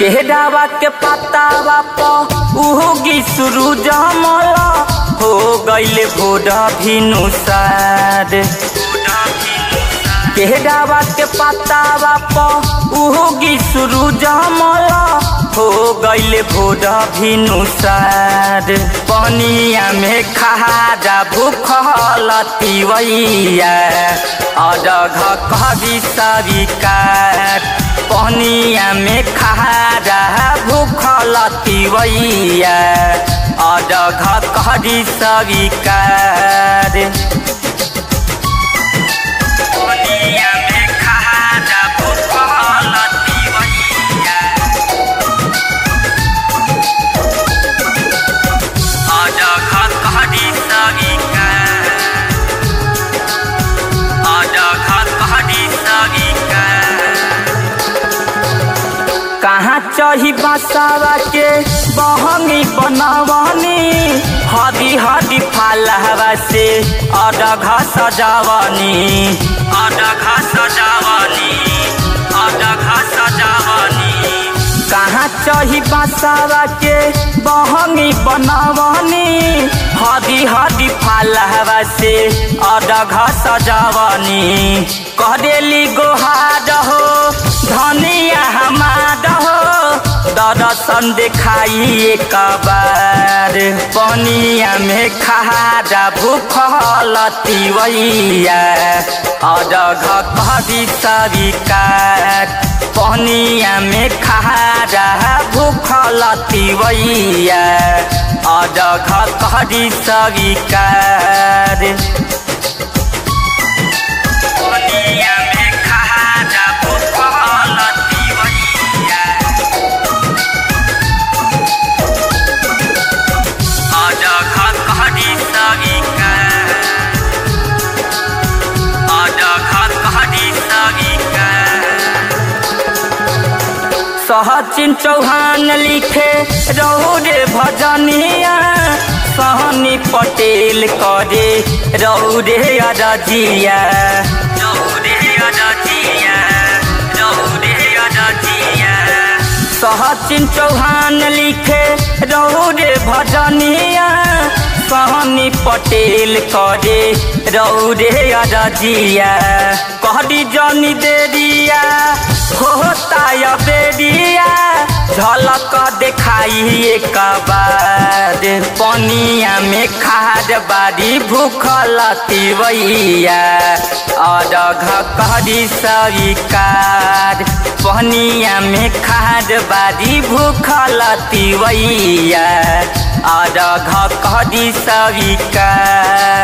केहड़ावा के पतावा प उहोगी सूरज मला हो गइले भोर भिनुसार। केहड़ावा के पतावा प उहोगी सूरज मला हो गइले भोर भिनुसार। पनिया में खारा भूखल तिवैया अरघ कवि सविकार। पनिया में खारा भूखल तिवैया अरघ कवि सविकार। पनिया में खारा भूखल तिवैया अरघ कवि सविकार। अरघ कवि सविकार। कहाँ चही बसावा के बहंगी बनवनी हदी हदी फालहवा से अरघ सजावनी। अरघ सजावनी। अरघ सजावनी। कहाँ चही बसावा के बहंगी बनवनी हदी हदी फालहवा से अरघ सजावनी। करेली गोहार हो धनिया हमार हो दर्शन देखाई एक बार। पनिया में खारा भूखल तिवैया अरघ कवि सविकार। पनिया में खारा भूखल तिवैया अरघ कवि सविकार। पनिया में खारा भूखल तिवैया अरघ कवि सविकार। अरघ कवि सविकार। सहचिन चौहान लिखे रौरे भजनिया सहनी पटेल करे रौरे अरजिया। रौरे अरजिया। रौरे अरजिया। सहचिन चौहान लिखे रौरे भजनिया सहनी पटेल करे रौरे अरजिया। कहदी जनी देरिया होता बेरिया झलक देखाई एक बार। पनिया में खार बारी भूखल तिवैया अरघ कवि सविकार। पनिया में खार बारी भूखल तिवैया अरघ कवि सविकार।